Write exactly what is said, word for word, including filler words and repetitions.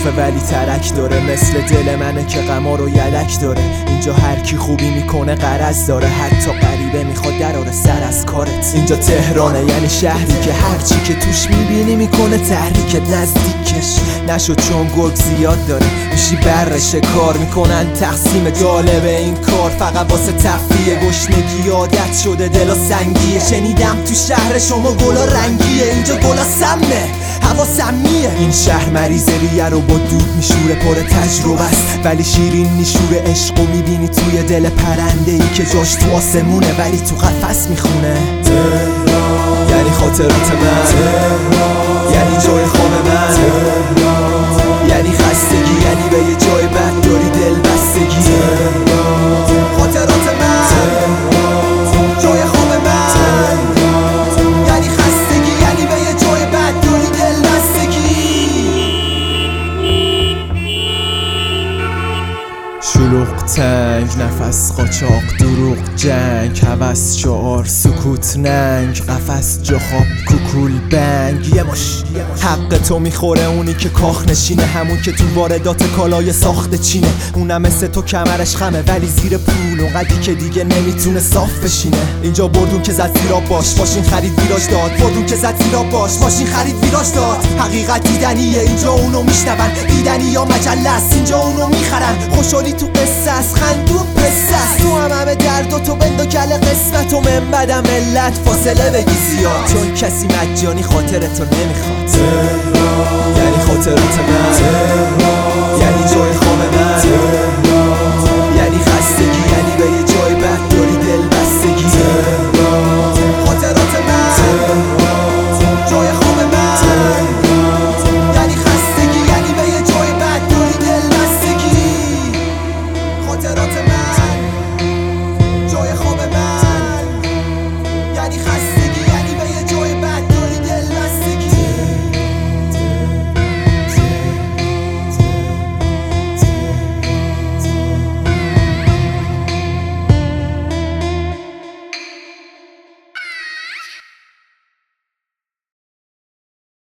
صافه ولی ترک داره، مثل دل منه که غما رو یلک داره. اینجا هر کی خوبی میکنه غرض داره، حتی غریبه میخواد دراره سر از کارت. اینجا تهرانه یعنی شهری که هرچی که توش میبینی میکنه تحریکت نزدیکش نشد، چون گرگ زیاد داره میشی برش کار میکنن تقسیم. جالب این کار فقط واسه تفریه، گشنگی عادت شده دلا سنگیه. شنیدم تو شهر شما گلا رنگیه، اینجا گلا سمه هوا سمیه. این شهر مریض ریه رو با دود میشوره، پر تجربه است ولی شیرین میشوره. عشقو میبینی توی دل پرنده ای که جاش تو آسمونه ولی تو قفس میخونه. تهران یعنی خاطرات من، یعنی جای خواب من، یعنی خستگی، یعنی به یه جای بد داری دل بستگی. خاطرات من، جای خواب من، یعنی خستگی، یعنی به یه جای بد داری دل بستگی. شلوغ تنگ نفس قاچاق دروغ جنگ، هوس شعار سکوت ننگ، قفس جا خواب کوکول بنگ. یه مش حق تو میخوره اونی که کاخ نشینه، همون که تو واردات کالای ساخت چینه. اونم مثل تو کمرش خمه ولی زیر پول اونقدی که دیگه نمیتونه صاف بشینه. اینجا بردون که زد زیرا باش ماشین خرید ویراج داد، بردون که زد زیرا باش ماشین خرید ویراج داد. حقیقت دیدنیه اینجا اونو میشنون، دیدنی یا مجله است اینجا اونو میخرن. خوشحالی تو قصه است، خندون پسته است، تو هم همه درد و تو بند و کل قسمت و من بدم ملت فاصله بگی زیاد، چون کسی مجانی خاطرتو نمیخواد. تهران یعنی خاطرات من،